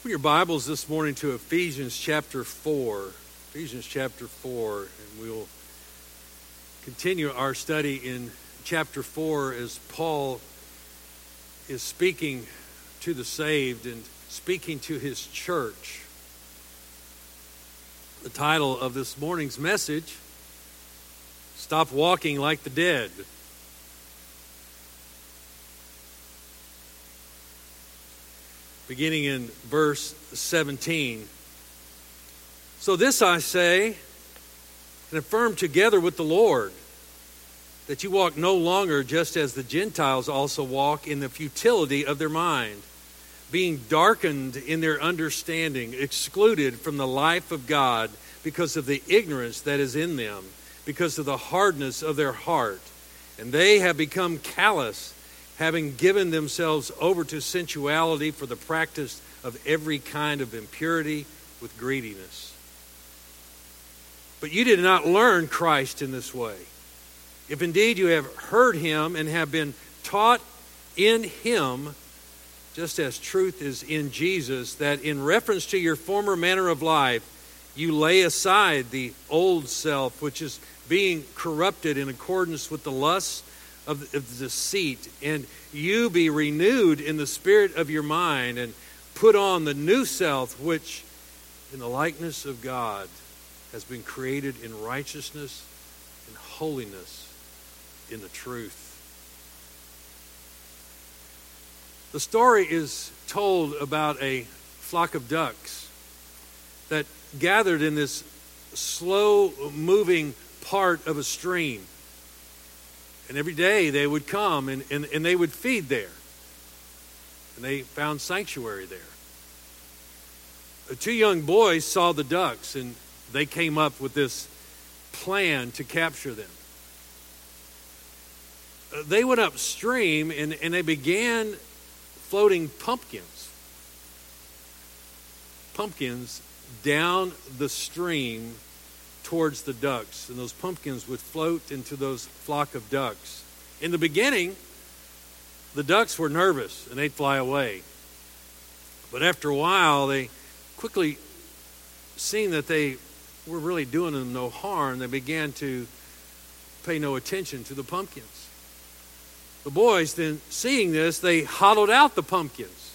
Open your Bibles this morning to Ephesians chapter 4. Ephesians chapter 4, and we will continue our study in chapter 4 as Paul is speaking to the saved and speaking to his church. The title of this morning's message, Stop Walking Like the Dead. Beginning in verse 17. So this I say, and affirm together with the Lord, that you walk no longer just as the Gentiles also walk in the futility of their mind, being darkened in their understanding, excluded from the life of God because of the ignorance that is in them, because of the hardness of their heart. And they have become callous, having given themselves over to sensuality for the practice of every kind of impurity with greediness. But you did not learn Christ in this way. If indeed you have heard him and have been taught in him, just as truth is in Jesus, that in reference to your former manner of life, you lay aside the old self, which is being corrupted in accordance with the lusts of deceit, and you be renewed in the spirit of your mind, and put on the new self, which in the likeness of God has been created in righteousness and holiness in the truth. The story is told about a flock of ducks that gathered in this slow-moving part of a stream. And every day they would come and they would feed there. And they found sanctuary there. Two young boys saw the ducks and they came up with this plan to capture them. They went upstream and they began floating pumpkins down the stream towards the ducks, and those pumpkins would float into those flock of ducks. In the beginning, the ducks were nervous and they'd fly away. But after a while, they quickly, seeing that they were really doing them no harm, they began to pay no attention to the pumpkins. The boys then, seeing this, they hollowed out the pumpkins.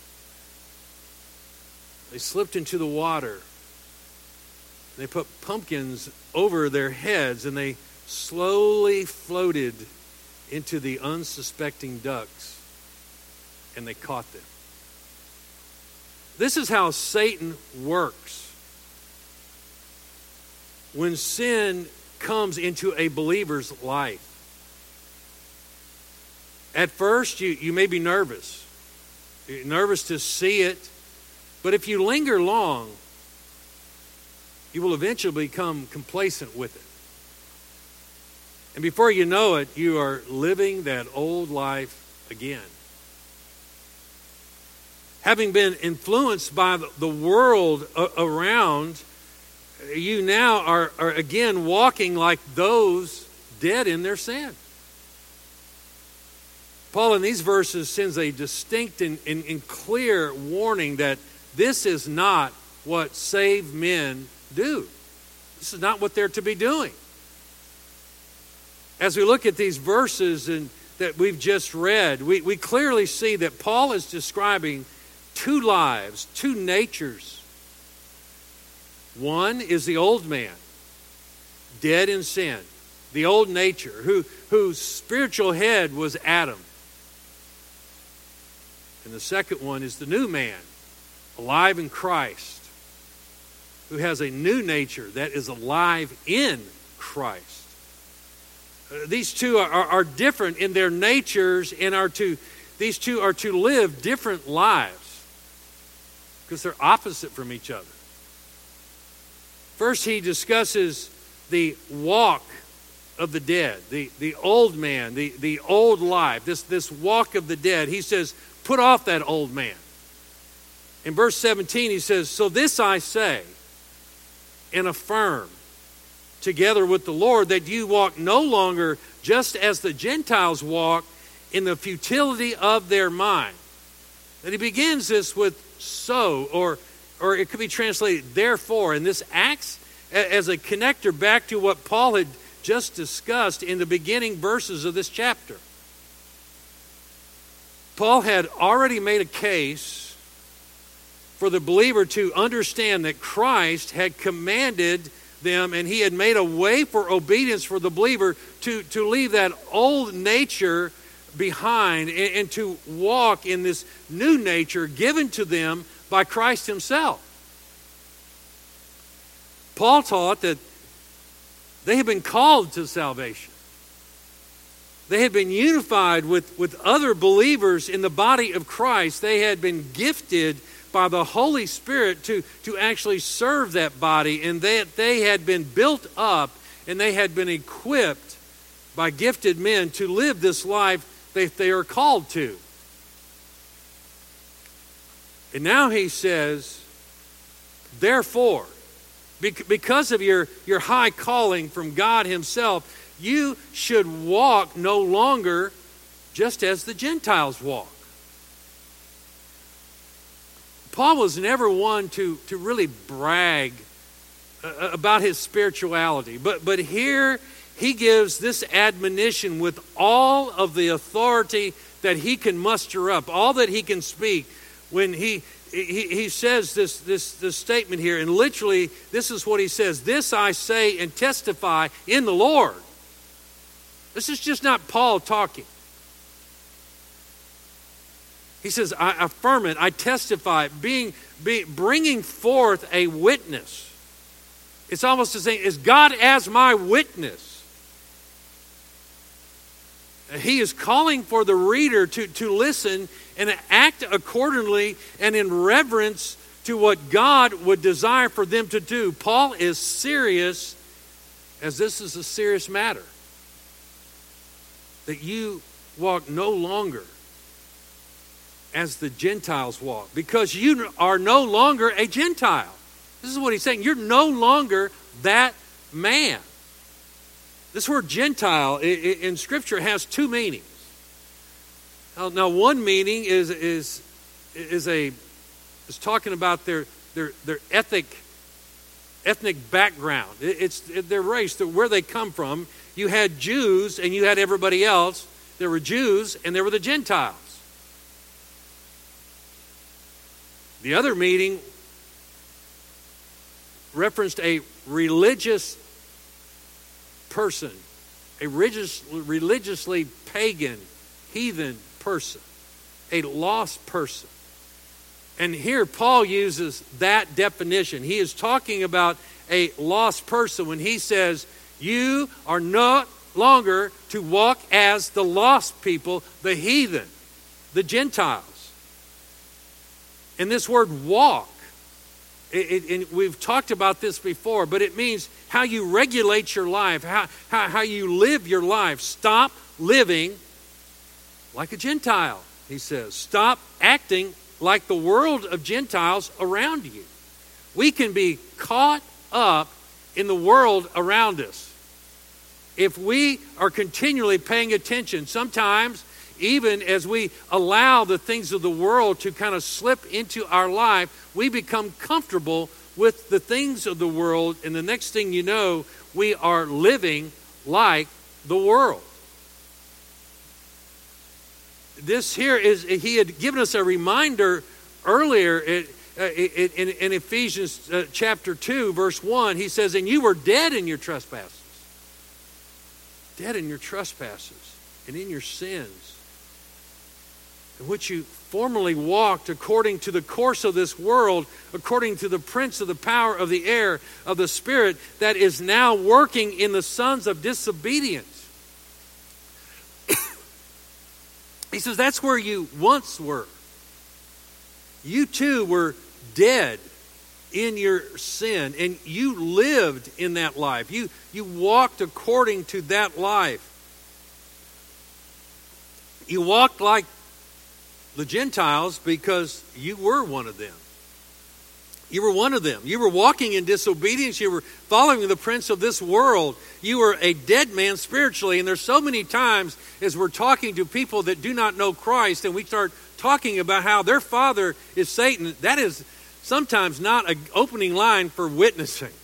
They slipped into the water. They put pumpkins over their heads and they slowly floated into the unsuspecting ducks and they caught them. This is how Satan works. When sin comes into a believer's life, at first you may be nervous. You're nervous to see it, but if you linger long, you will eventually become complacent with it. And before you know it, you are living that old life again. Having been influenced by the world around, you now are again walking like those dead in their sin. Paul in these verses sends a distinct and clear warning that this is not what saved men do. This is not what they're to be doing. As we look at these verses that we've just read, we clearly see that Paul is describing two lives, two natures. One is the old man, dead in sin, the old nature, whose spiritual head was Adam. And the second one is the new man, alive in Christ, who has a new nature that is alive in Christ. These two are different in their natures and these two are to live different lives because they're opposite from each other. First, he discusses the walk of the dead, the old man, the old life, this walk of the dead. He says, put off that old man. In verse 17, he says, so this I say, and affirm together with the Lord, that you walk no longer just as the Gentiles walk in the futility of their mind. And he begins this with so, or or it could be translated therefore, and this acts as a connector back to what Paul had just discussed in the beginning verses of this chapter. Paul had already made a case for the believer to understand that Christ had commanded them, and he had made a way for obedience for the believer to leave that old nature behind and to walk in this new nature given to them by Christ himself. Paul taught that they had been called to salvation. They had been unified with other believers in the body of Christ. They had been gifted by the Holy Spirit to actually serve that body, and they had been built up and they had been equipped by gifted men to live this life that they are called to. And now he says, therefore, because of your high calling from God himself, you should walk no longer just as the Gentiles walk. Paul was never one to really brag about his spirituality. But here he gives this admonition with all of the authority that he can muster up, all that he can speak, when he says this statement here. And literally, this is what he says: "This I say and testify in the Lord." This is just not Paul talking. He says, I affirm it, I testify, bringing forth a witness. It's almost as saying, is God as my witness? He is calling for the reader to listen and act accordingly and in reverence to what God would desire for them to do. Paul is serious, as this is a serious matter, that you walk no longer as the Gentiles walk, because you are no longer a Gentile. This is what he's saying. You're no longer that man. This word Gentile in Scripture has two meanings. Now one meaning is talking about their ethnic background. It's their race, where they come from. You had Jews and you had everybody else. There were Jews and there were the Gentiles. The other meaning referenced a religious person, a religiously pagan, heathen person, a lost person. And here Paul uses that definition. He is talking about a lost person when he says, you are no longer to walk as the lost people, the heathen, the Gentiles. And this word walk, and we've talked about this before, but it means how you regulate your life, how you live your life. Stop living like a Gentile, he says. Stop acting like the world of Gentiles around you. We can be caught up in the world around us if we are continually paying attention. Sometimes, even as we allow the things of the world to kind of slip into our life, we become comfortable with the things of the world, and the next thing you know, we are living like the world. This here is, he had given us a reminder earlier in Ephesians chapter 2, verse 1. He says, and you were dead in your trespasses. Dead in your trespasses and in your sins, in which you formerly walked according to the course of this world, according to the prince of the power of the air, of the spirit that is now working in the sons of disobedience. He says that's where you once were. You too were dead in your sin, and you lived in that life. You walked according to that life. You walked like the Gentiles because you were one of them. You were one of them. You were walking in disobedience. You were following the prince of this world. You were a dead man spiritually. And there's so many times as we're talking to people that do not know Christ, and we start talking about how their father is Satan. That is sometimes not an opening line for witnessing.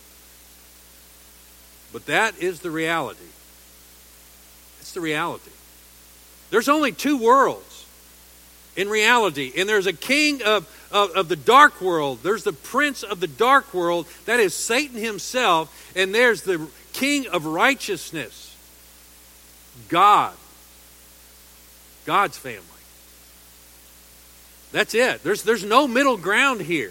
But that is the reality. It's the reality. There's only two worlds in reality. And there's a king of the dark world. There's the prince of the dark world. That is Satan himself. And there's the king of righteousness. God. God's family. That's it. There's no middle ground here.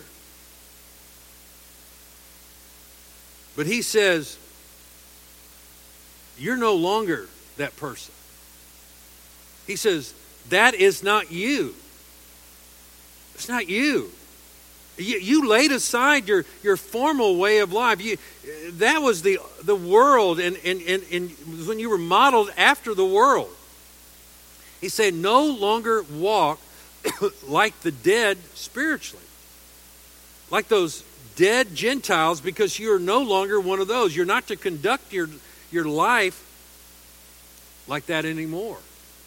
But he says, you're no longer that person. He says, that is not you. It's not you. You laid aside your formal way of life. That was the world, and when you were modeled after the world. He said, no longer walk like the dead spiritually. Like those dead Gentiles, because you are no longer one of those. You're not to conduct your life like that anymore.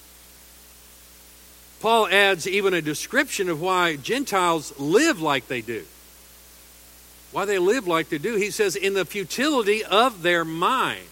Paul adds even a description of why Gentiles live like they do. Why they live like they do. He says, in the futility of their mind.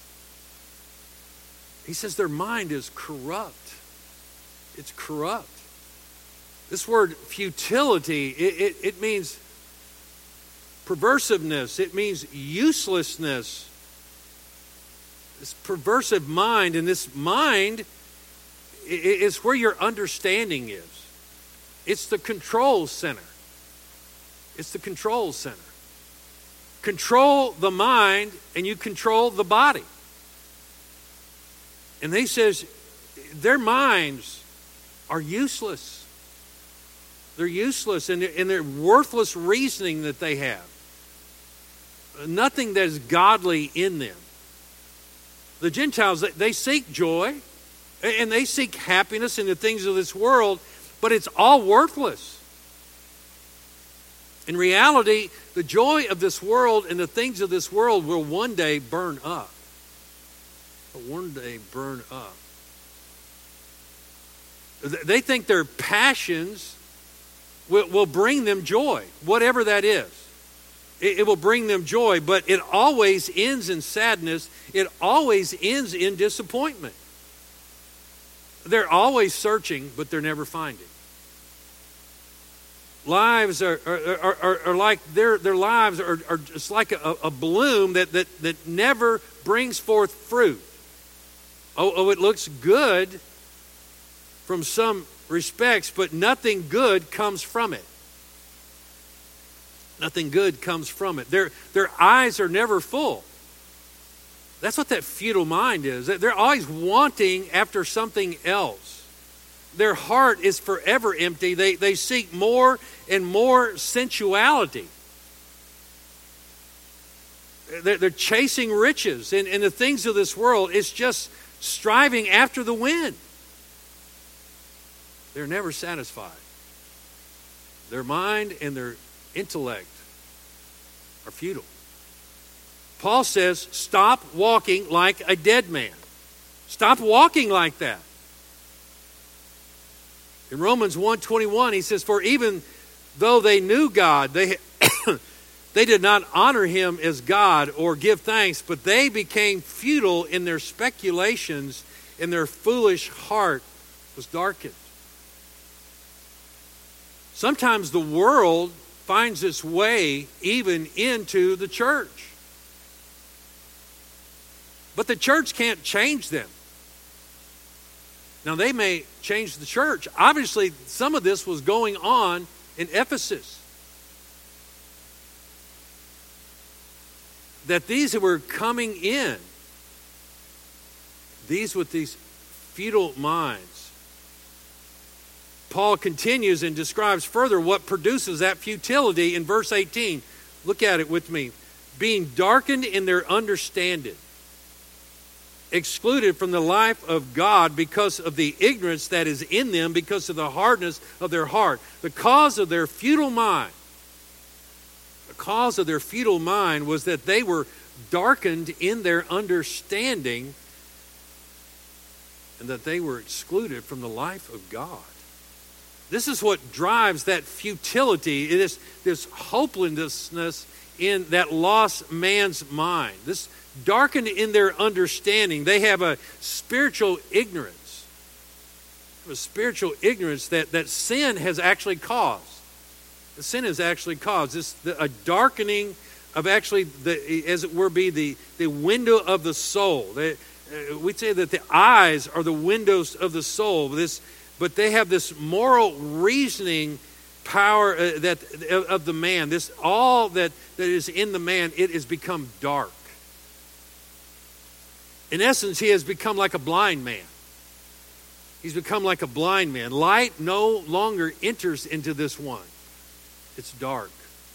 He says their mind is corrupt. It's corrupt. This word futility, it means perversiveness. It means uselessness. This perversive mind, and this mind is where your understanding is. It's the control center. It's the control center. Control the mind and you control the body. And he says their minds are useless. They're useless and they're worthless reasoning that they have. Nothing that is godly in them. The Gentiles, they seek joy and they seek happiness in the things of this world, but it's all worthless. In reality, the joy of this world and the things of this world will one day burn up. Will one day burn up. They think their passions will bring them joy, whatever that is. It will bring them joy, but it always ends in sadness. It always ends in disappointment. They're always searching, but they're never finding. Lives are like their lives are just like a bloom that never brings forth fruit. Oh, it looks good from some respects, but nothing good comes from it. Nothing good comes from it. Their eyes are never full. That's what that futile mind is. They're always wanting after something else. Their heart is forever empty. They seek more and more sensuality. They're chasing riches. And the things of this world, it's just striving after the wind. They're never satisfied. Their mind and their intellect are futile. Paul says, stop walking like a dead man. Stop walking like that. In Romans 1:21, he says, for even though they knew God, they did not honor him as God or give thanks, but they became futile in their speculations, and their foolish heart was darkened. Sometimes the world finds its way even into the church. But the church can't change them. Now, they may change the church. Obviously, some of this was going on in Ephesus. That these who were coming in, these with these futile minds. Paul continues and describes further what produces that futility in verse 18. Look at it with me. Being darkened in their understanding. Excluded from the life of God because of the ignorance that is in them, because of the hardness of their heart. The cause of their futile mind. The cause of their futile mind was that they were darkened in their understanding and that they were excluded from the life of God. This is what drives that futility, this hopelessness in that lost man's mind. This darkened in their understanding. They have a spiritual ignorance. A spiritual ignorance that sin has actually caused. The sin has actually caused a darkening of actually, as it were, be the window of the soul. We'd say that the eyes are the windows of the soul. But they have this moral reasoning power of the man. This all that is in the man, it has become dark. In essence, he has become like a blind man. He's become like a blind man. Light no longer enters into this one. It's dark.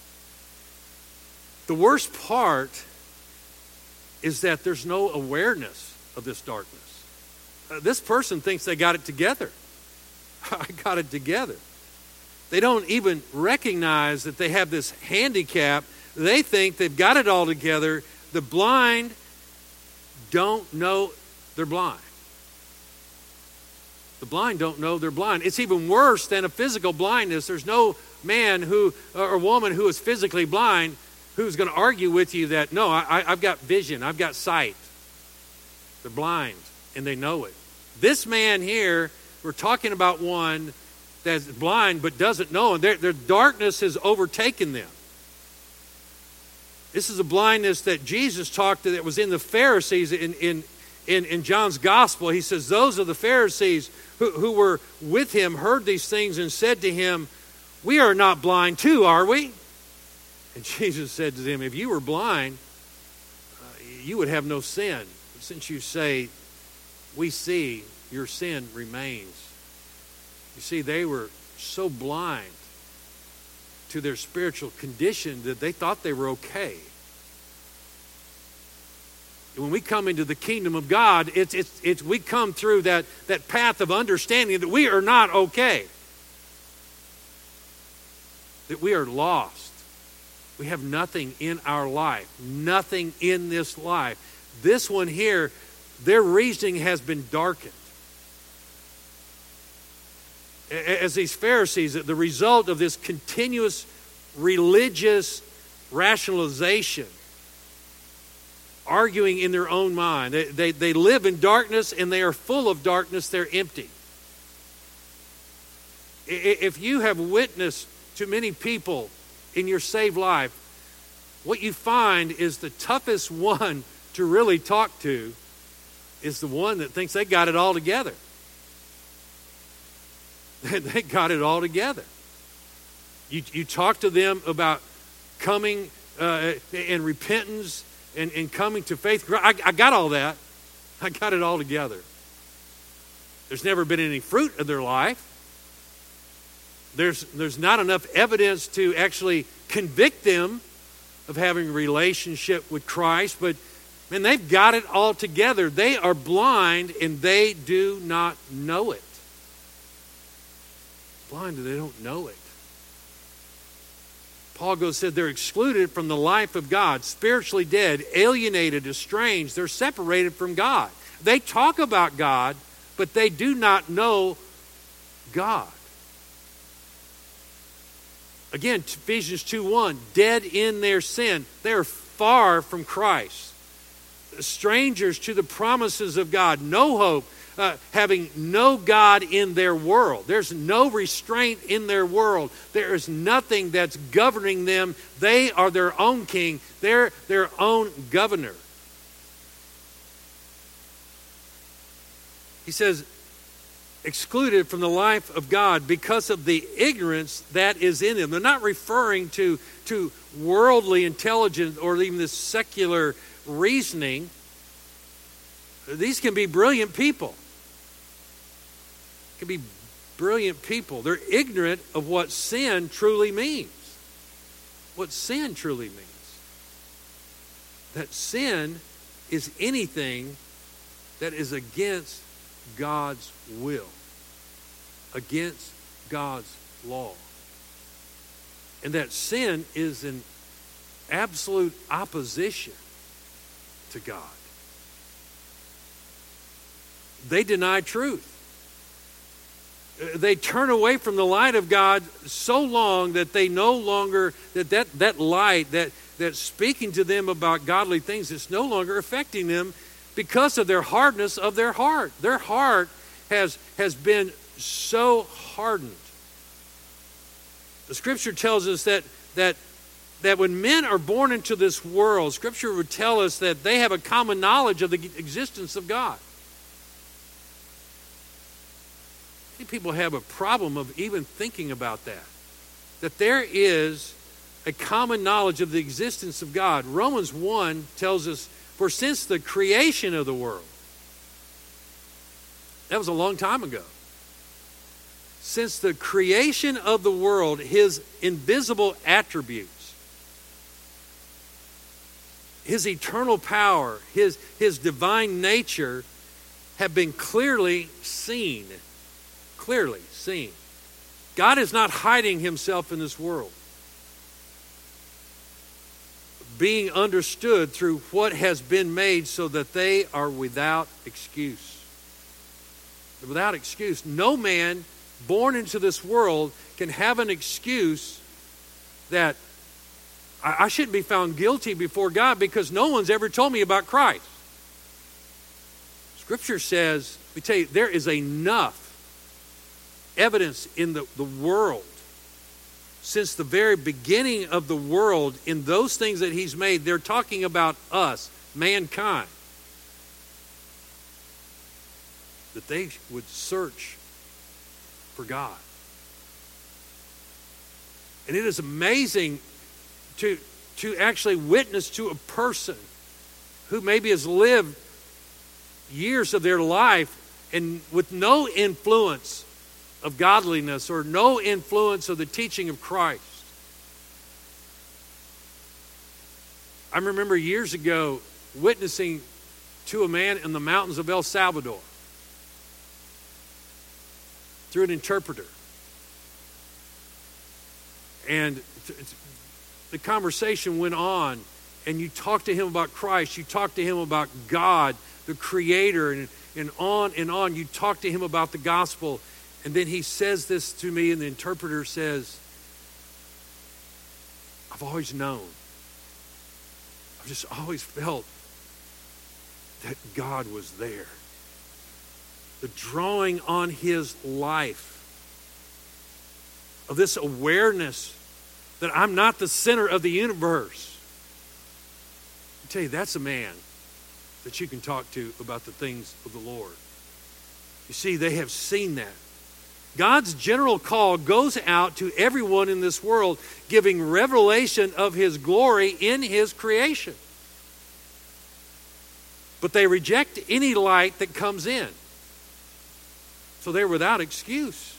The worst part is that there's no awareness of this darkness. This person thinks they got it together. I got it together. They don't even recognize that they have this handicap. They think they've got it all together. The blind don't know they're blind. The blind don't know they're blind. It's even worse than a physical blindness. There's no man or woman who is physically blind who's going to argue with you that, no, I've got vision, I've got sight. They're blind, and they know it. This man here, we're talking about one that's blind but doesn't know, and their darkness has overtaken them. This is a blindness that Jesus talked to that was in the Pharisees in John's Gospel. He says, those of the Pharisees who were with him heard these things and said to him, we are not blind too, are we? And Jesus said to them, if you were blind, you would have no sin. But since you say, we see, your sin remains. You see, they were so blind to their spiritual condition that they thought they were okay. When we come into the kingdom of God, we come through that path of understanding that we are not okay. That we are lost. We have nothing in our life. Nothing in this life. This one here, their reasoning has been darkened. As these Pharisees, the result of this continuous religious rationalization, arguing in their own mind. They live in darkness and they are full of darkness. They're empty. If you have witnessed to many people in your saved life, what you find is the toughest one to really talk to is the one that thinks they got it all together. They got it all together. You talk to them about coming in repentance and coming to faith. I got all that. I got it all together. There's never been any fruit in their life. There's not enough evidence to actually convict them of having a relationship with Christ, but man, they've got it all together. They are blind and they do not know it. Blind and they don't know it. Paul said they're excluded from the life of God, spiritually dead, alienated, estranged. They're separated from God. They talk about God, but they do not know God. Again, Ephesians 2:1, dead in their sin. They're far from Christ. Strangers to the promises of God. No hope, having no God in their world. There's no restraint in their world. There is nothing that's governing them. They are their own king. They're their own governor. He says, excluded from the life of God because of the ignorance that is in them. They're not referring to worldly intelligence or even this secular reasoning. These can be brilliant people. Can be brilliant people. They're ignorant of what sin truly means. What sin truly means. That sin is anything that is against God's will, against God's law. And that sin is an absolute opposition to God. They deny truth. They turn away from the light of God so long that they no longer, that light, that's speaking to them about godly things, it's no longer affecting them because of their hardness of their heart. Their heart has been so hardened. The Scripture tells us that when men are born into this world, Scripture would tell us that they have a common knowledge of the existence of God. Many people have a problem of even thinking about that. That there is a common knowledge of the existence of God. Romans 1 tells us, for since the creation of the world, that was a long time ago. Since the creation of the world, his invisible attributes, his eternal power, his divine nature have been clearly seen. Clearly seen. God is not hiding himself in this world. Being understood through what has been made so that they are without excuse. Without excuse. No man born into this world can have an excuse that I shouldn't be found guilty before God because no one's ever told me about Christ. Scripture says, let me tell you, there is enough evidence in the world since the very beginning of the world in those things that he's made. They're talking about us, mankind, that they would search for God. And it is amazing to actually witness to a person who maybe has lived years of their life and with no influence of godliness or no influence of the teaching of Christ. I remember years ago witnessing to a man in the mountains of El Salvador through an interpreter. And the conversation went on, and you talked to him about Christ, you talked to him about God, the Creator, and on. You talked to him about the gospel. And then he says this to me, and the interpreter says, I've always known. I've just always felt that God was there. The drawing on his life of this awareness that I'm not the center of the universe. I tell you, that's a man that you can talk to about the things of the Lord. You see, they have seen that. God's general call goes out to everyone in this world, giving revelation of his glory in his creation. But they reject any light that comes in. So they're without excuse.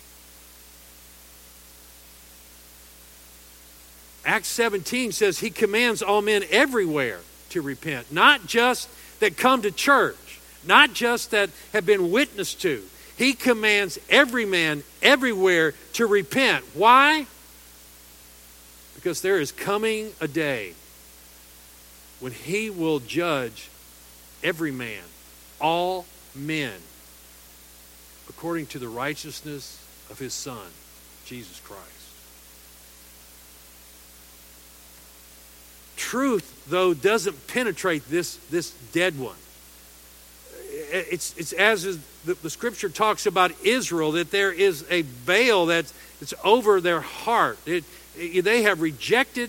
Acts 17 says he commands all men everywhere to repent. Not just that come to church. Not just that have been witnessed to. He commands every man everywhere to repent. Why? Because there is coming a day when he will judge every man, all men, according to the righteousness of his Son, Jesus Christ. Truth, though, doesn't penetrate this dead one. It's as is the Scripture talks about Israel, that there is a veil that's over their heart. They have rejected,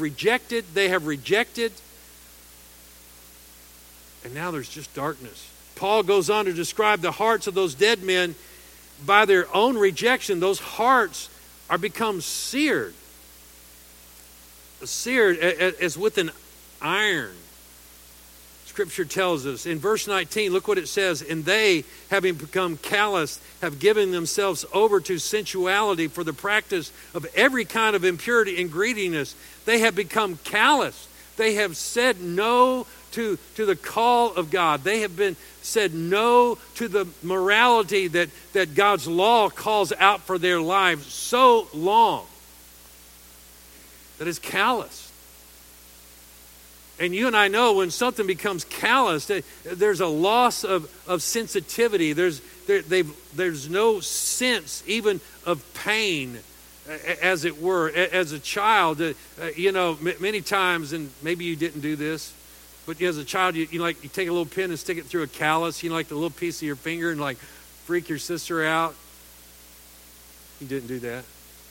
and now there's just darkness. Paul goes on to describe the hearts of those dead men by their own rejection. Those hearts are become seared as with an iron. Scripture tells us in verse 19, look what it says. And they, having become calloused, have given themselves over to sensuality for the practice of every kind of impurity and greediness. They have become calloused. They have said no to the call of God. They have been said no to the morality that God's law calls out for their lives so long that it's calloused. And you and I know when something becomes callous, there's a loss of sensitivity. There's there's no sense even of pain, as it were. As a child, many times, and maybe you didn't do this, but as a child, you take a little pin and stick it through a callus, like the little piece of your finger, and like freak your sister out. You didn't do that.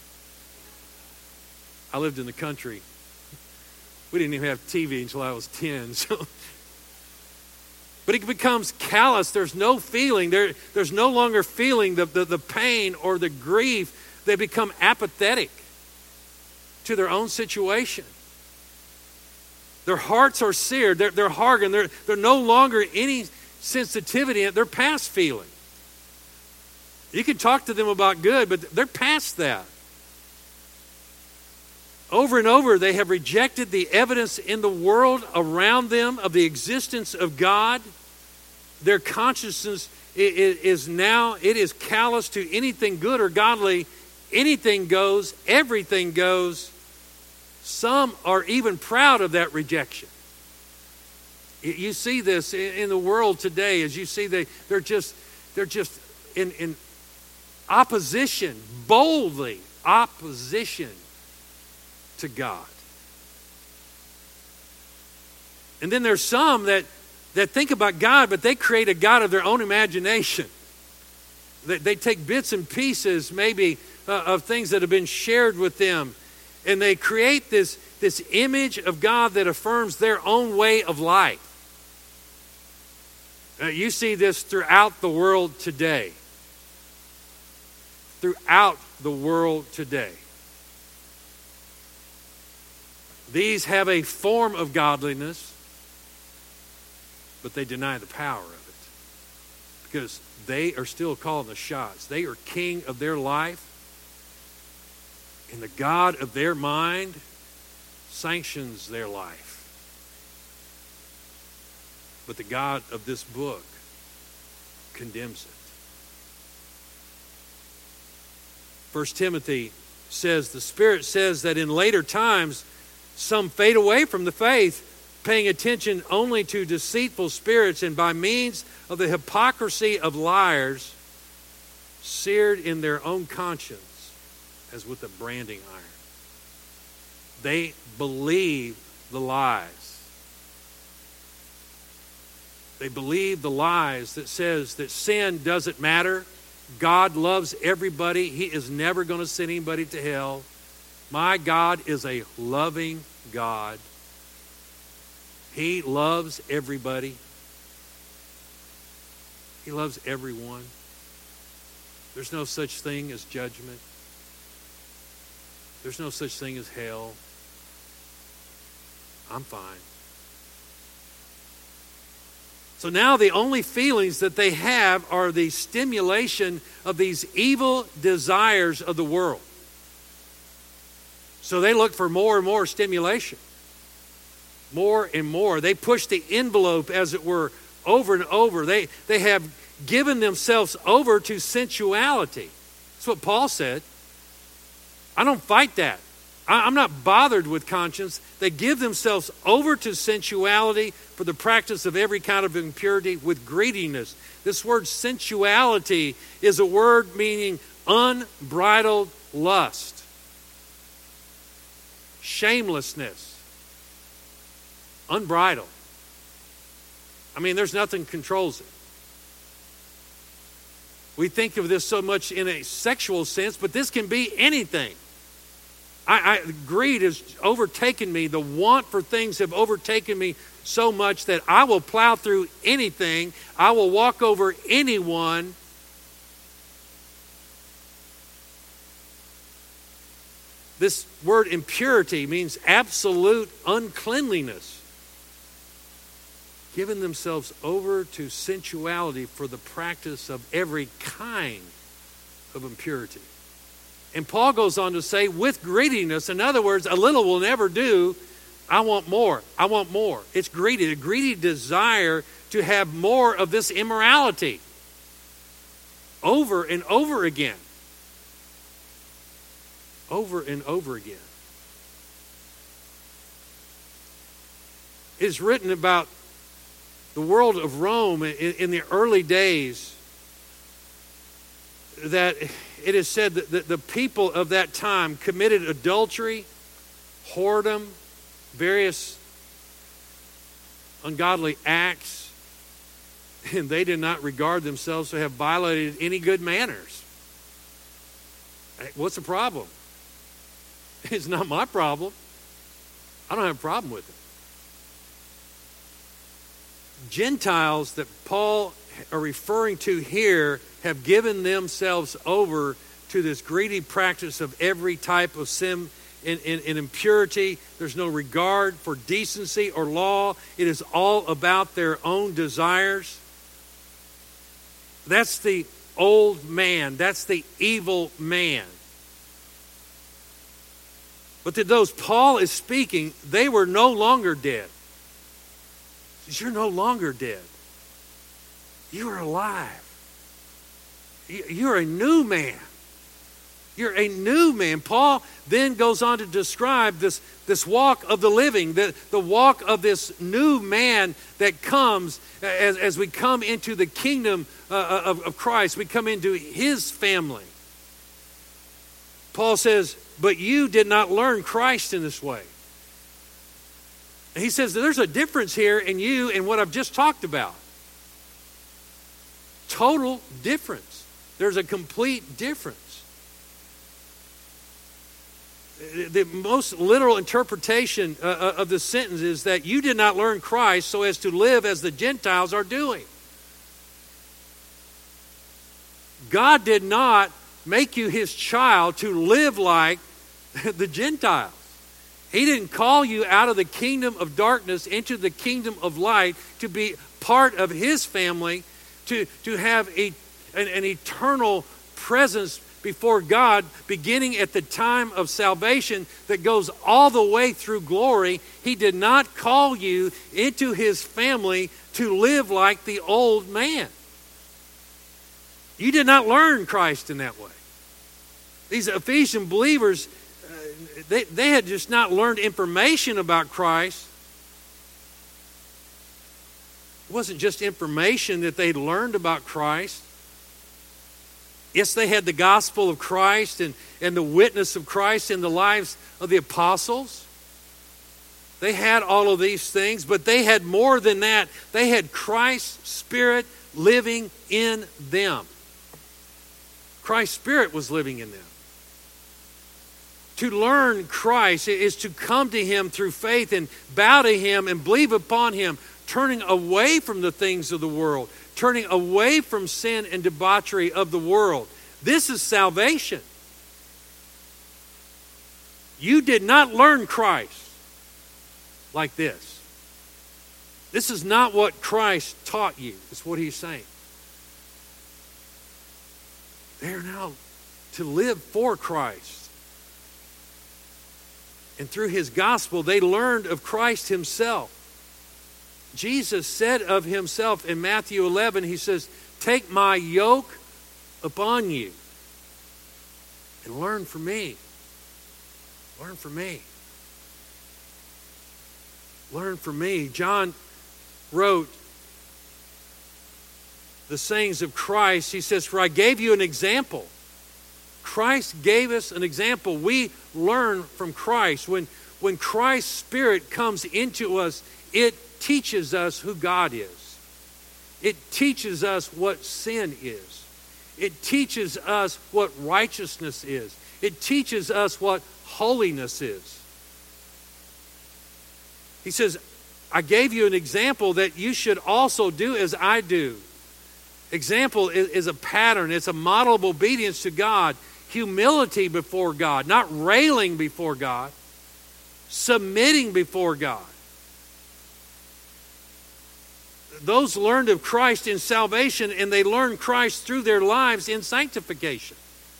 I lived in the country. We didn't even have TV until I was 10. So. But it becomes callous. There's no feeling. There's no longer feeling the pain or the grief. They become apathetic to their own situation. Their hearts are seared. They're hardened. They're no longer any sensitivity. They're past feeling. You can talk to them about good, but they're past that. Over and over, they have rejected the evidence in the world around them of the existence of God. Their consciousness is callous to anything good or godly. Anything goes, everything goes. Some are even proud of that rejection. You see this in the world today, as you see they're just in opposition, boldly opposition to God. And then there's some that think about God, but they create a God of their own imagination. They take bits and pieces maybe of things that have been shared with them, and they create this image of God that affirms their own way of life. You see this throughout the world today. Throughout the world today. These have a form of godliness, but they deny the power of it. Because they are still calling the shots. They are king of their life. And the God of their mind sanctions their life. But the God of this book condemns it. 1 Timothy says, the Spirit says that in later times, some fade away from the faith, paying attention only to deceitful spirits, and by means of the hypocrisy of liars, seared in their own conscience as with a branding iron. They believe the lies. They believe the lies that says that sin doesn't matter. God loves everybody. He is never going to send anybody to hell. My God is a loving God. He loves everybody. He loves everyone. There's no such thing as judgment. There's no such thing as hell. I'm fine. So now the only feelings that they have are the stimulation of these evil desires of the world. So they look for more and more stimulation. More and more. They push the envelope, as it were, over and over. They have given themselves over to sensuality. That's what Paul said. I don't fight that. I'm not bothered with conscience. They give themselves over to sensuality for the practice of every kind of impurity with greediness. This word sensuality is a word meaning unbridled lust. Shamelessness. Unbridled. I mean, there's nothing controls it. We think of this so much in a sexual sense, but this can be anything. Greed has overtaken me. The want for things have overtaken me so much that I will plow through anything. I will walk over anyone. This word impurity means absolute uncleanliness. Giving themselves over to sensuality for the practice of every kind of impurity. And Paul goes on to say, with greediness, in other words, a little will never do. I want more. I want more. It's greedy, a greedy desire to have more of this immorality over and over again. Over and over again. It is written about the world of Rome in the early days that it is said that the people of that time committed adultery, whoredom, various ungodly acts, and they did not regard themselves to have violated any good manners. What's the problem? It's not my problem. I don't have a problem with it. Gentiles that Paul are referring to here have given themselves over to this greedy practice of every type of sin and impurity. There's no regard for decency or law. It is all about their own desires. That's the old man. That's the evil man. But to those Paul is speaking, they were no longer dead. You're no longer dead. You are alive. You're a new man. You're a new man. Paul then goes on to describe this walk of the living, the walk of this new man that comes as we come into the kingdom of Christ. We come into his family. Paul says, but you did not learn Christ in this way. And he says there's a difference here in you and what I've just talked about. Total difference. There's a complete difference. The most literal interpretation of this sentence is that you did not learn Christ so as to live as the Gentiles are doing. God did not make you his child to live like the Gentiles. He didn't call you out of the kingdom of darkness into the kingdom of light to be part of his family, to have an eternal presence before God beginning at the time of salvation that goes all the way through glory. He did not call you into his family to live like the old man. You did not learn Christ in that way. These Ephesian believers, they had just not learned information about Christ. It wasn't just information that they'd learned about Christ. Yes, they had the gospel of Christ and the witness of Christ in the lives of the apostles. They had all of these things, but they had more than that. They had Christ's Spirit living in them. Christ's Spirit was living in them. To learn Christ is to come to him through faith and bow to him and believe upon him, turning away from the things of the world, turning away from sin and debauchery of the world. This is salvation. You did not learn Christ like this. This is not what Christ taught you. It's what he's saying. They are now to live for Christ. And through his gospel, they learned of Christ himself. Jesus said of himself in Matthew 11, he says, take my yoke upon you and learn from me. Learn from me. Learn from me. John wrote the sayings of Christ. He says, for I gave you an example. Christ gave us an example. We learn from Christ. When Christ's Spirit comes into us, it teaches us who God is. It teaches us what sin is. It teaches us what righteousness is. It teaches us what holiness is. He says, I gave you an example that you should also do as I do. Example is a pattern. It's a model of obedience to God. Humility before God, not railing before God, submitting before God. Those learned of Christ in salvation, and they learned Christ through their lives in sanctification.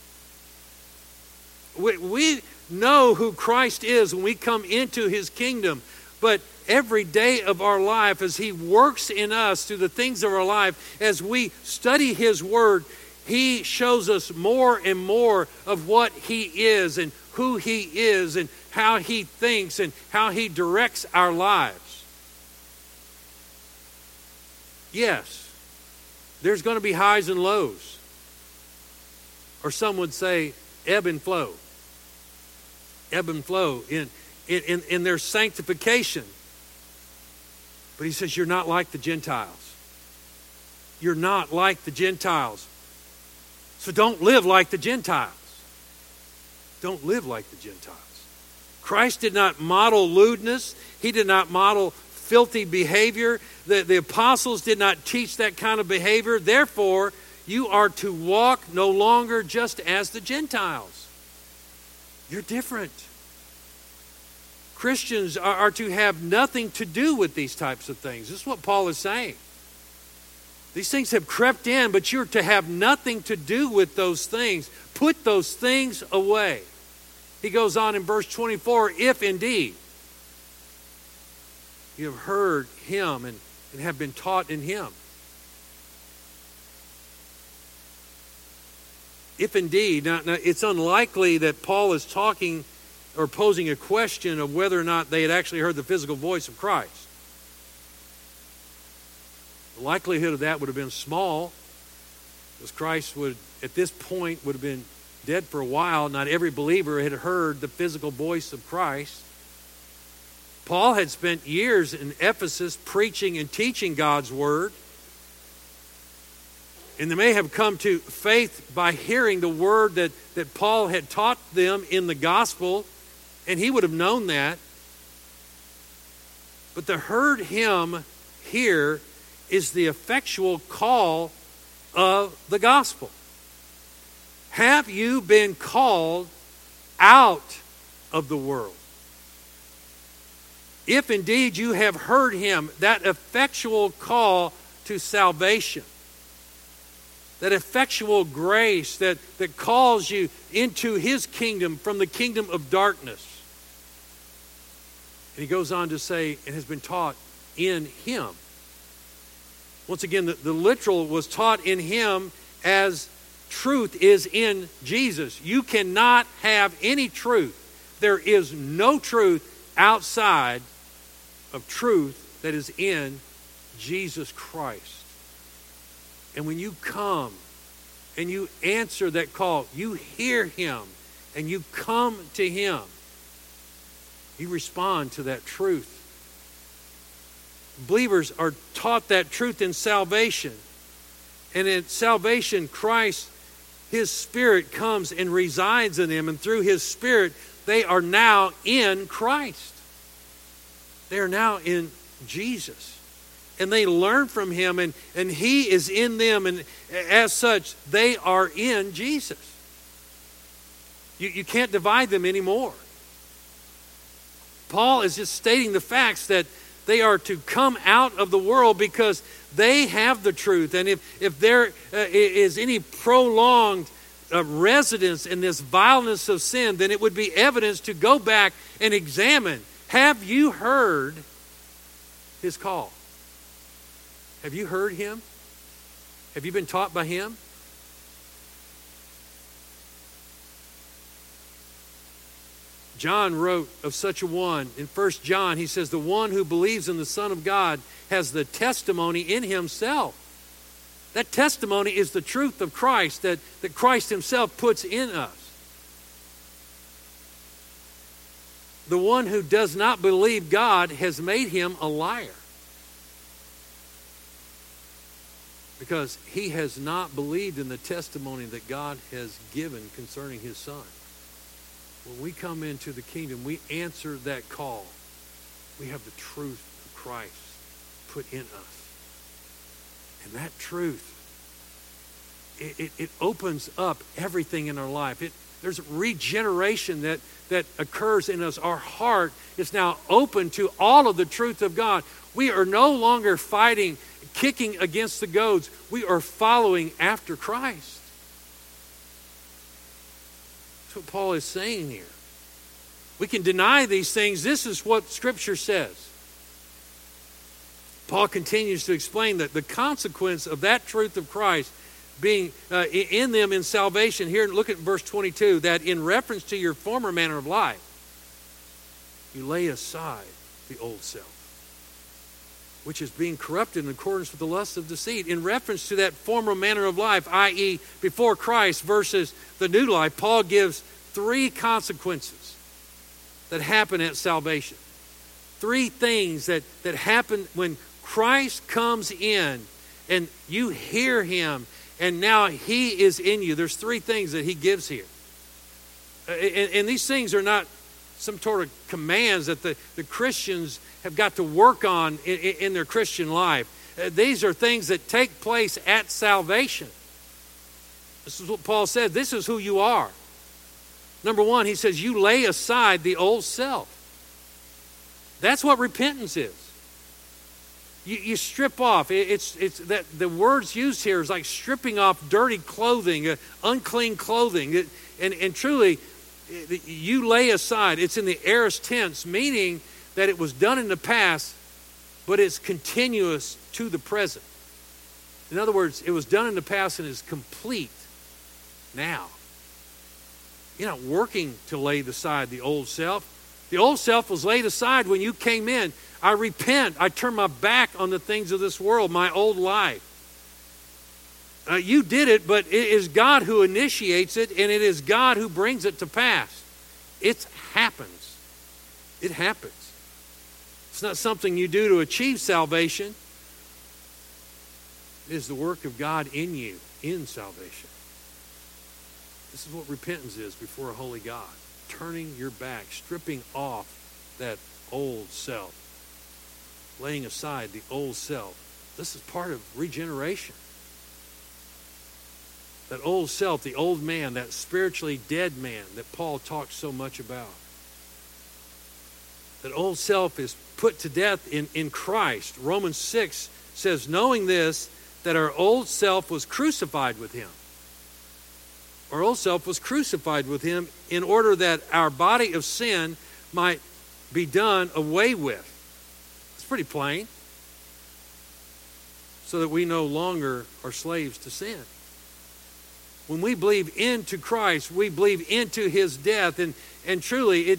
We know who Christ is when we come into his kingdom, but every day of our life, as he works in us through the things of our life, as we study his word, he shows us more and more of what he is and who he is and how he thinks and how he directs our lives. Yes, there's going to be highs and lows. Or some would say ebb and flow. Ebb and flow in their sanctification. But he says, you're not like the Gentiles. You're not like the Gentiles. So don't live like the Gentiles. Don't live like the Gentiles. Christ did not model lewdness. He did not model filthy behavior. The apostles did not teach that kind of behavior. Therefore, you are to walk no longer just as the Gentiles. You're different. Christians are to have nothing to do with these types of things. This is what Paul is saying. These things have crept in, but you're to have nothing to do with those things. Put those things away. He goes on in verse 24, if indeed you have heard him and have been taught in him. If indeed, now it's unlikely that Paul is talking or posing a question of whether or not they had actually heard the physical voice of Christ. The likelihood of that would have been small, because Christ would, at this point, would have been dead for a while. Not every believer had heard the physical voice of Christ. Paul had spent years in Ephesus preaching and teaching God's word. And they may have come to faith by hearing the word that Paul had taught them in the gospel, and he would have known that. But the heard him here is the effectual call of the gospel. Have you been called out of the world? If indeed you have heard him, that effectual call to salvation, that effectual grace that calls you into his kingdom from the kingdom of darkness. And he goes on to say, and has been taught in him. Once again, the literal was taught in him as truth is in Jesus. You cannot have any truth. There is no truth outside of truth that is in Jesus Christ. And when you come and you answer that call, you hear him and you come to him, you respond to that truth. Believers are taught that truth in salvation. And in salvation, Christ, his Spirit comes and resides in them. And through his Spirit, they are now in Christ. They are now in Jesus. And they learn from him, and he is in them. And as such, they are in Jesus. You can't divide them anymore. Paul is just stating the facts that they are to come out of the world because they have the truth. And if there is any prolonged residence in this vileness of sin, then it would be evidence to go back and examine. Have you heard his call? Have you heard him? Have you been taught by him? John wrote of such a one in 1 John. He says, the one who believes in the Son of God has the testimony in himself. That testimony is the truth of Christ that Christ himself puts in us. The one who does not believe God has made him a liar, because he has not believed in the testimony that God has given concerning his Son. When we come into the kingdom, we answer that call. We have the truth of Christ put in us. And that truth, it opens up everything in our life. There's regeneration that occurs in us. Our heart is now open to all of the truth of God. We are no longer fighting, kicking against the goads. We are following after Christ. That's what Paul is saying here. We can deny these things. This is what Scripture says. Paul continues to explain that the consequence of that truth of Christ being in them in salvation. Here, look at verse 22, that in reference to your former manner of life, you lay aside the old self. which is being corrupted in accordance with the lust of deceit. In reference to that former manner of life, i.e. before Christ versus the new life, Paul gives 3 consequences that happen at salvation. 3 things that happen when Christ comes in and you hear him and now he is in you. There's 3 things that he gives here. And these things are not some sort of commands that the Christians have got to work on in their Christian life. These are things that take place at salvation. This is what Paul said. This is who you are. Number 1, he says, you lay aside the old self. That's what repentance is. You strip off. It's that the words used here is like stripping off dirty clothing, unclean clothing. And truly, you lay aside. It's in the aorist tense, meaning that it was done in the past, but it's continuous to the present. In other words, it was done in the past and is complete now. You're not working to lay aside the old self. The old self was laid aside when you came in. I repent. I turn my back on the things of this world, my old life. You did it, but it is God who initiates it, and it is God who brings it to pass. It happens. It happens. It's not something you do to achieve salvation. It is the work of God in you, in salvation. This is what repentance is before a holy God. Turning your back, stripping off that old self. Laying aside the old self. This is part of regeneration. That old self, the old man, that spiritually dead man that Paul talks so much about. That old self is put to death in Christ. Romans 6 says, knowing this, that our old self was crucified with him. Our old self was crucified with him in order that our body of sin might be done away with. It's pretty plain. So that we no longer are slaves to sin. When we believe into Christ, we believe into his death, and truly it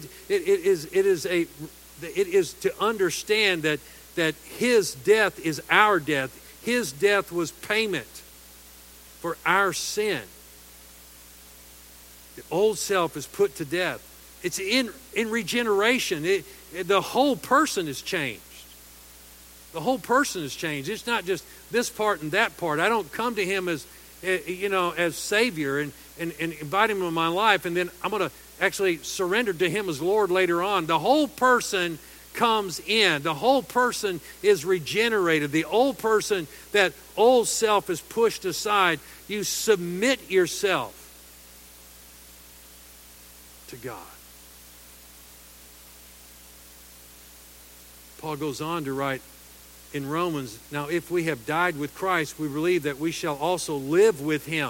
is to understand that his death is our death. His death was payment for our sin. The old self is put to death. It's in regeneration. The whole person is changed. The whole person is changed. It's not just this part and that part. I don't come to him as Savior and invite him into my life, and then I'm going to actually surrender to him as Lord later on. The whole person comes in. The whole person is regenerated. The old person, that old self is pushed aside. You submit yourself to God. Paul goes on to write in Romans, now if we have died with Christ, we believe that we shall also live with him.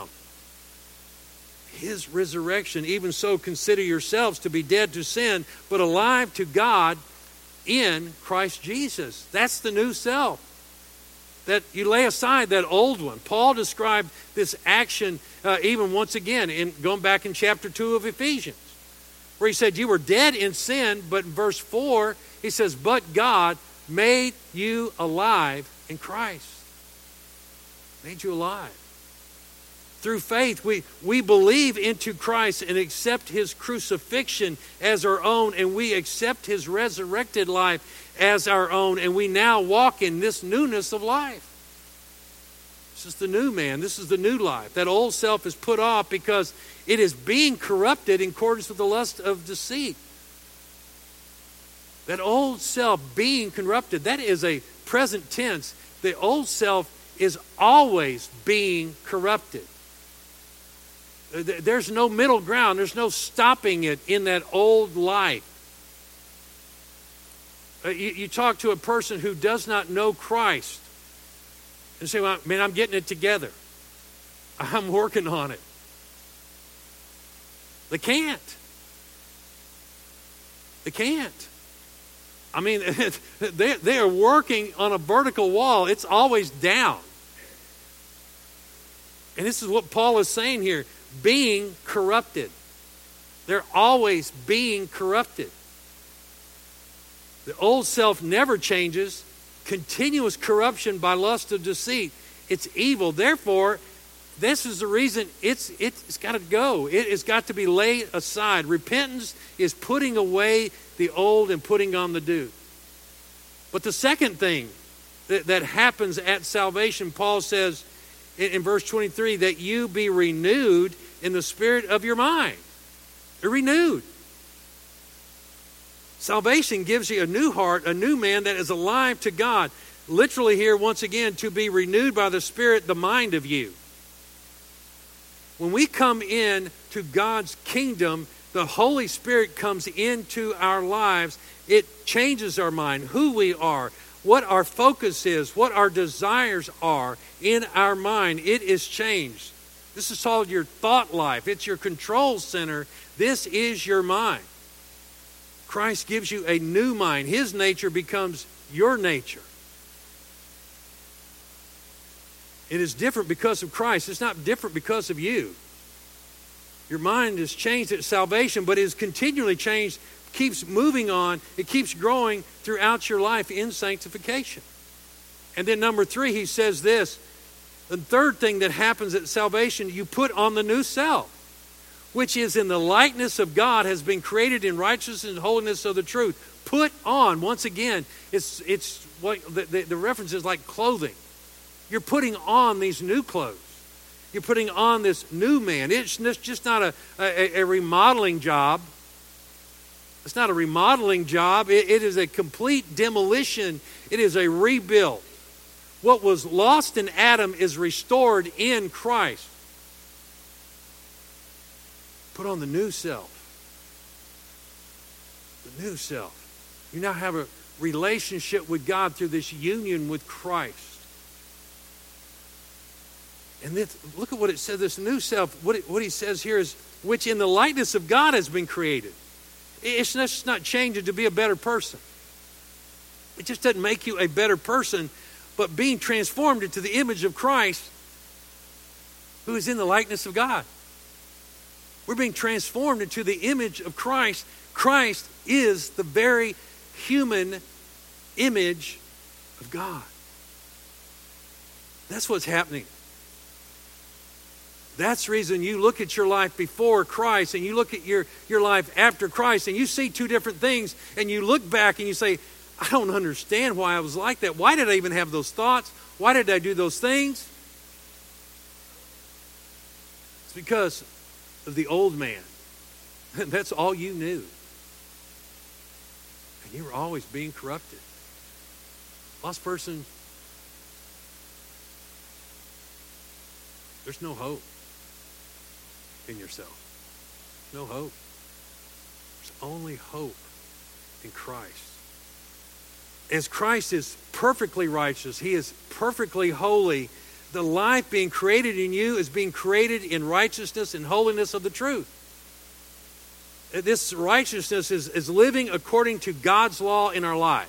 His resurrection, even so consider yourselves to be dead to sin, but alive to God in Christ Jesus. That's the new self. That you lay aside that old one. Paul described this action even once again, going back in chapter 2 of Ephesians, where he said you were dead in sin, but in verse 4, he says, but God made you alive in Christ. Made you alive. Through faith, we believe into Christ and accept his crucifixion as our own, and we accept his resurrected life as our own, and we now walk in this newness of life. This is the new man. This is the new life. That old self is put off because it is being corrupted in accordance with the lust of deceit. That old self being corrupted, that is a present tense. The old self is always being corrupted. There's no middle ground. There's no stopping it in that old life. You talk to a person who does not know Christ and say, well, man, I'm getting it together. I'm working on it. They can't. They can't. I mean, they are working on a vertical wall. It's always down. And this is what Paul is saying here. Being corrupted. They're always being corrupted. The old self never changes. continuous corruption by lust of deceit. It's evil. Therefore, this is the reason it's got to go. It has got to be laid aside. Repentance is putting away the old and putting on the new. But the second thing that happens at salvation, Paul says in verse 23, that you be renewed in the spirit of your mind. You're renewed. Salvation gives you a new heart, a new man that is alive to God. Literally here, once again, to be renewed by the Spirit, the mind of you. When we come in to God's kingdom, the Holy Spirit comes into our lives. It changes our mind, who we are, what our focus is, what our desires are in our mind. It is changed. This is called your thought life. It's your control center. This is your mind. Christ gives you a new mind. His nature becomes your nature. It is different because of Christ. It's not different because of you. Your mind is changed at salvation, but it is continually changed, keeps moving on. It keeps growing throughout your life in sanctification. And then number 3, he says this. The third thing that happens at salvation, you put on the new self, which is in the likeness of God, has been created in righteousness and holiness of the truth. Put on, once again, it's what the reference is like clothing. You're putting on these new clothes. You're putting on this new man. It's just not a remodeling job. It's not a remodeling job. It is a complete demolition. It is a rebuild. What was lost in Adam is restored in Christ. Put on the new self. The new self. You now have a relationship with God through this union with Christ. And look at what it says, this new self. What he says here is, which in the likeness of God has been created. It's just not changing to be a better person. It just doesn't make you a better person, but being transformed into the image of Christ, who is in the likeness of God. We're being transformed into the image of Christ. Christ is the very human image of God. That's what's happening. That's the reason you look at your life before Christ and you look at your life after Christ and you see two different things and you look back and you say, I don't understand why I was like that. Why did I even have those thoughts? Why did I do those things? It's because of the old man. That's all you knew. And you were always being corrupted. Lost person, there's no hope in yourself. No hope. There's only hope in Christ. As Christ is perfectly righteous, he is perfectly holy, the life being created in you is being created in righteousness and holiness of the truth. This righteousness is living according to God's law in our life.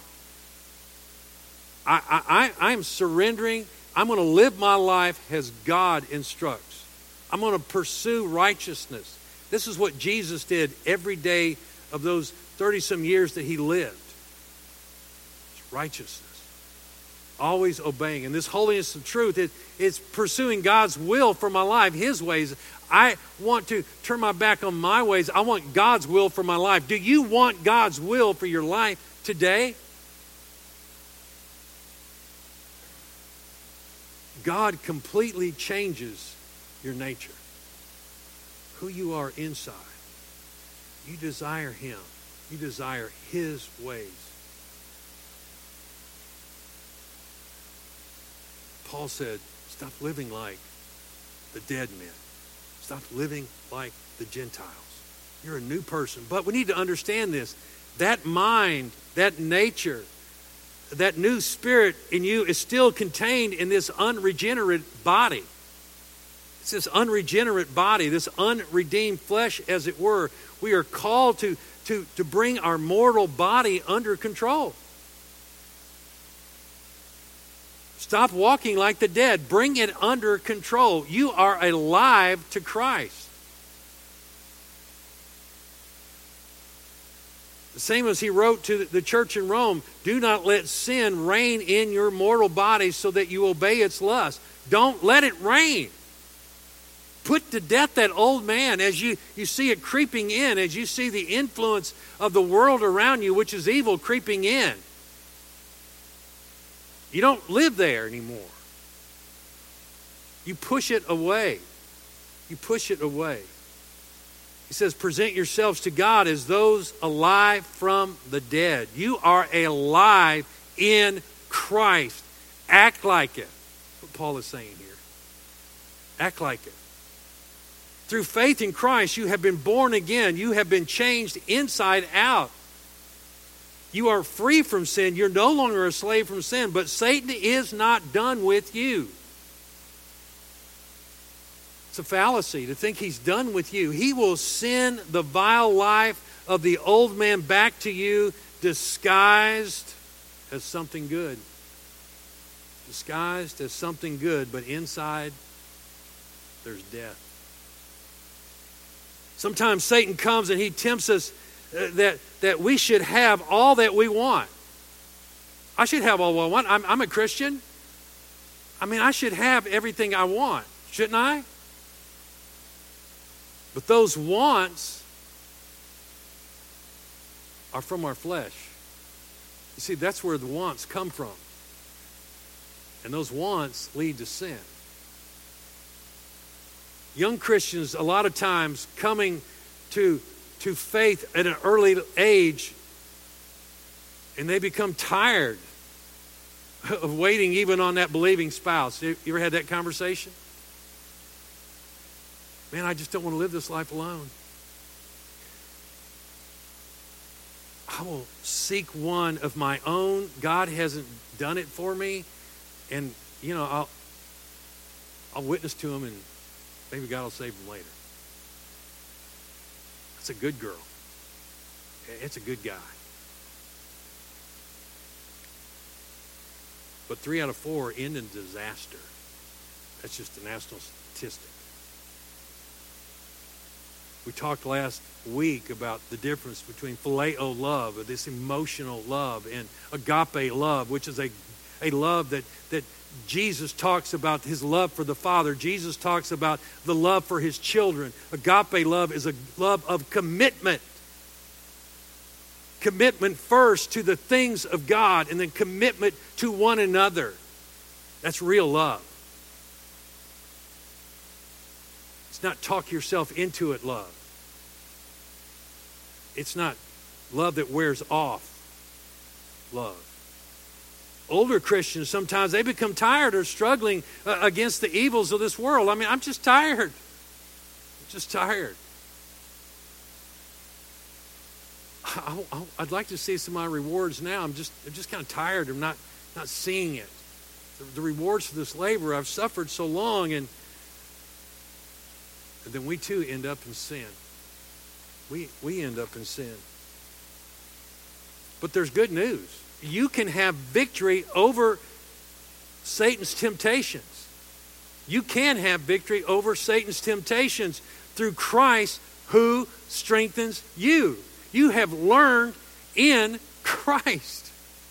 I'm surrendering. I'm going to live my life as God instructs. I'm going to pursue righteousness. This is what Jesus did every day of those 30-some years that he lived. It's righteousness. Always obeying. And this holiness of truth, it's pursuing God's will for my life, his ways. I want to turn my back on my ways. I want God's will for my life. Do you want God's will for your life today? God completely changes your nature. Who you are inside. You desire him. You desire his ways. Paul said, stop living like the dead men. Stop living like the Gentiles. You're a new person. But we need to understand this. That mind, that nature, that new spirit in you is still contained in this unregenerate body. It's this unregenerate body, this unredeemed flesh, as it were. We are called to bring our mortal body under control. Stop walking like the dead. Bring it under control. You are alive to Christ. The same as he wrote to the church in Rome, do not let sin reign in your mortal bodies so that you obey its lust. Don't let it reign. Put to death that old man as you see it creeping in, as you see the influence of the world around you, which is evil, creeping in. You don't live there anymore. You push it away. You push it away. He says, present yourselves to God as those alive from the dead. You are alive in Christ. Act like it. That's what Paul is saying here. Act like it. Through faith in Christ, you have been born again. You have been changed inside out. You are free from sin. You're no longer a slave from sin, but Satan is not done with you. It's a fallacy to think he's done with you. He will send the vile life of the old man back to you disguised as something good. Disguised as something good, but inside there's death. Sometimes Satan comes and he tempts us that we should have all that we want. I should have all I want. I'm a Christian. I mean, I should have everything I want, shouldn't I? But those wants are from our flesh. You see, that's where the wants come from. And those wants lead to sin. Young Christians, a lot of times, coming to faith at an early age, and they become tired of waiting even on that believing spouse. You ever had that conversation? Man, I just don't want to live this life alone. I will seek one of my own. God hasn't done it for me. And, I'll witness to him, and maybe God will save him later. It's a good girl. It's a good guy. But 3 out of 4 end in disaster. That's just a national statistic. We talked last week about the difference between phileo love, or this emotional love, and agape love, which is a love that Jesus talks about, his love for the Father. Jesus talks about the love for his children. Agape love is a love of commitment. Commitment first to the things of God, and then commitment to one another. That's real love. It's not talk yourself into it love. It's not love that wears off love. Older Christians, sometimes they become tired or struggling against the evils of this world. I mean, I'm just tired. I'm just tired. I'd like to see some of my rewards now. I'm just kind of tired of not seeing it. The rewards for this labor, I've suffered so long, and then we too end up in sin. We end up in sin. But there's good news. You can have victory over Satan's temptations. You can have victory over Satan's temptations through Christ who strengthens you. You have learned in Christ.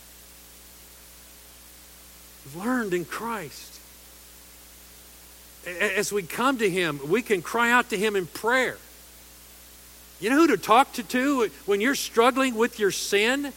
You've learned in Christ. As we come to him, we can cry out to him in prayer. You know who to talk to when you're struggling with your sin?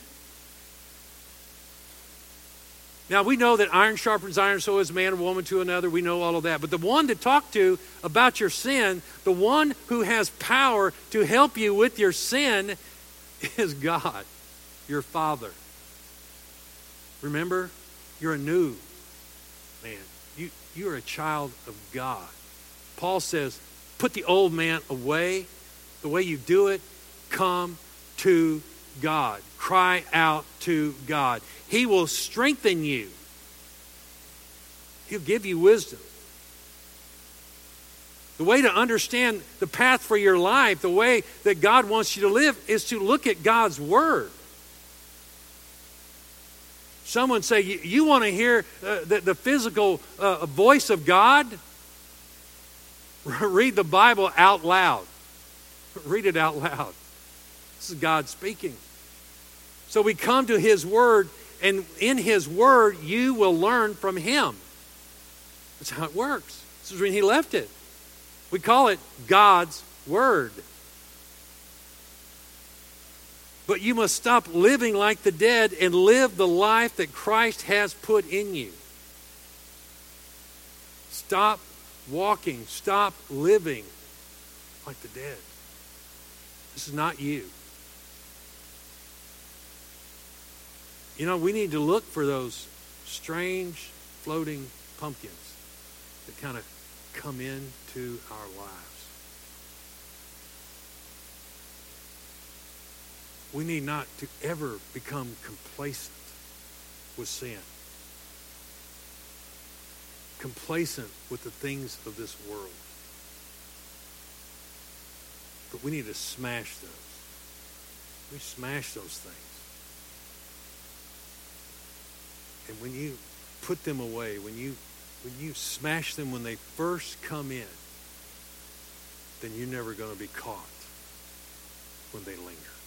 Now, we know that iron sharpens iron, so is man or woman to another. We know all of that. But the one to talk to about your sin, the one who has power to help you with your sin, is God, your Father. Remember, you're a new man. You're a child of God. Paul says, put the old man away. The way you do it, come to God. Cry out to God. He will strengthen you. He'll give you wisdom. The way to understand the path for your life, the way that God wants you to live, is to look at God's Word. Someone say, you want to hear the physical voice of God? Read the Bible out loud. Read it out loud. This is God speaking. So we come to His Word, and in His Word, you will learn from Him. That's how it works. This is when He left it. We call it God's Word. But you must stop living like the dead and live the life that Christ has put in you. Stop walking. Stop living like the dead. This is not you. You know, we need to look for those strange floating pumpkins that kind of come into our lives. We need not to ever become complacent with sin. Complacent with the things of this world. But we need to smash those. We smash those things. And when you put them away, when you smash them when they first come in, then you're never going to be caught when they linger.